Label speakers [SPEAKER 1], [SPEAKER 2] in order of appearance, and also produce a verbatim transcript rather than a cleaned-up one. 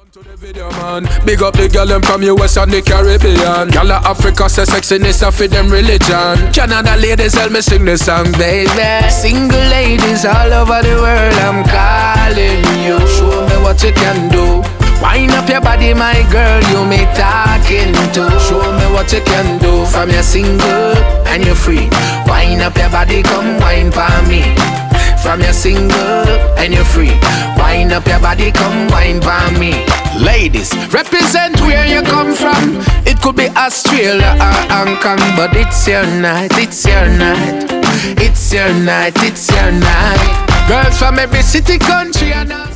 [SPEAKER 1] To the video, man. Big up the girl them from U S and the Caribbean. Girl of Africa say sexiness a for them religion. Canada ladies help me sing this song, baby. Single ladies all over the world, I'm calling you. Show me what you can do. Wind up your body, my girl, you me talking to. Show me what you can do. From your single and you're free. Wind up your body, come wine for me. From your single and you're free. Wind up your body, come wine for me. Ladies, represent where you come from. It could be Australia or Hong Kong, but it's your night, it's your night. It's your night, it's your night. Girls from every city, country and